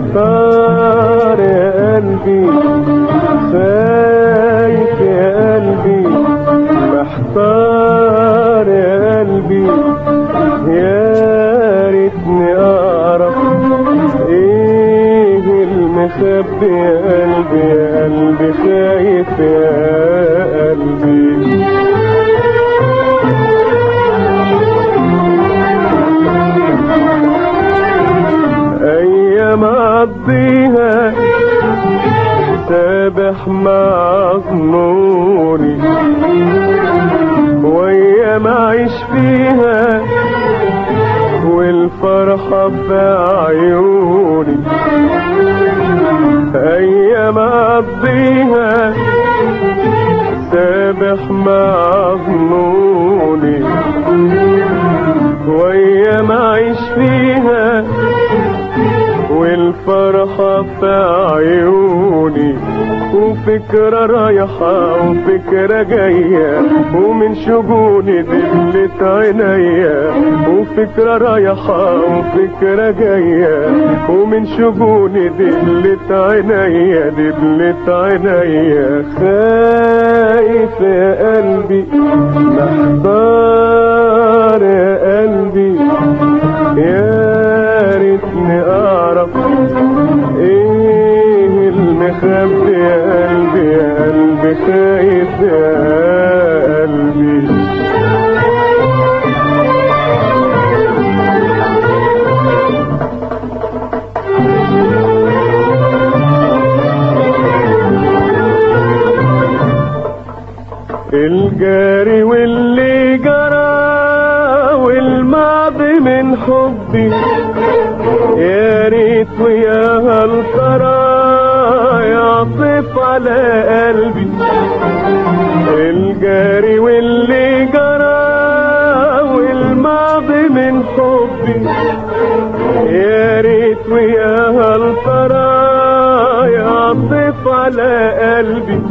محتار يا قلبي، خايف يا قلبي، محتار يا قلبي، يا ريتني اعرف ايه المخبي يا قلبي، يا قلبي خايف يا قلبي. ايام اقضيها سابح مع ظنوني، وايام اعيش فيها والفرحة في عيوني، ايام اقضيها سابح مع ظنوني، وايام اعيش فيها والفرحة في عيوني، وفكرة رايحة وفكرة جاية ومن شجوني دلت عينيا، وفكرة رايحة وفكرة جاية ومن شجوني دلت عينيا، دلت عينيا. خايف يا قلبي، محتار يا قلبي، يا ريتني اعرف ايه المخبي يا قلبي، يا قلبي خايف يا قلبي. الجاري واللي جرى والماضي من حبي، يا ريت ويا هل ترى يعطف على قلبي. الجاري واللي جرى والماضي من حبي، يا ريت ويا هل ترى يعطف على قلبي،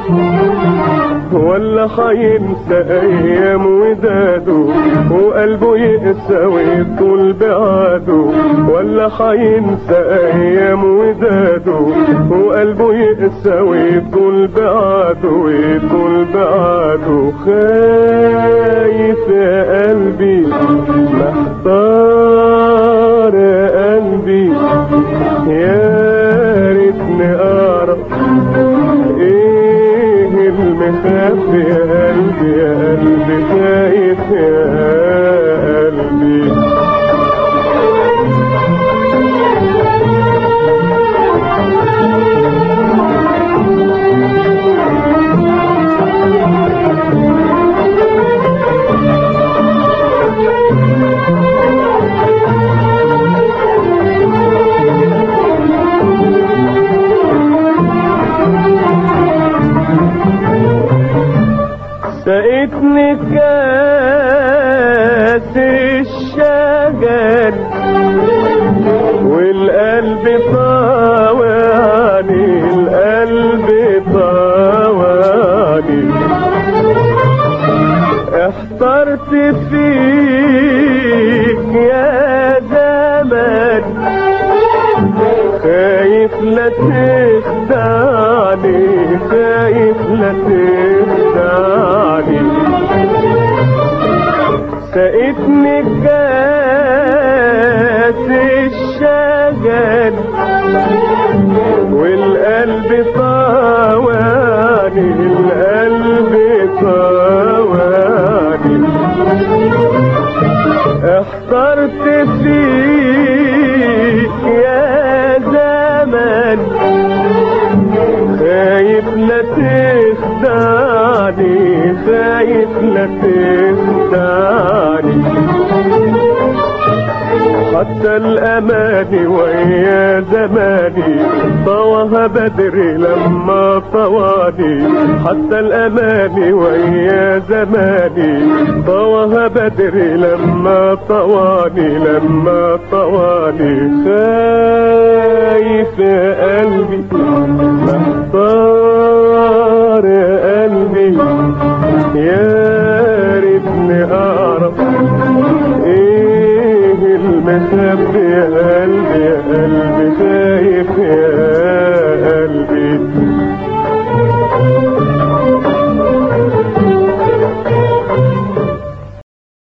ولا حينسى ايام وداده وقلبه يقسى ويطول بعاده، ولا حينسى ايام وداده وقلبه يقسى ويطول بعاده، ويطول بعاده. خايف يا قلبي، محتار يا قلبي، يا ريتني اعرف ايه المخبي يا قلبي، يا قلبي خايف يا قلبي. سقتني كاس الشجر والقلب طاوعني، القلب طاوعني، احترت فيك يا زمان، خايف لا تخدعني، خايف لا تخدعني. سقتني كاس الشجر والقلب طاوعني، القلب طاوعني، احترت فيك يا زمان، خايف لا تخدعني، خايف لا تخدعني. حتى الأماني ويا زماني طواها بدري لما طواني، حتى الأماني ويا زماني طواها بدري لما طواني، لما طواني. خايف يا قلبي، محتار يا قلبي، يا ريتني أعرف إيه مخبي قلبي يا قلبي خايف يا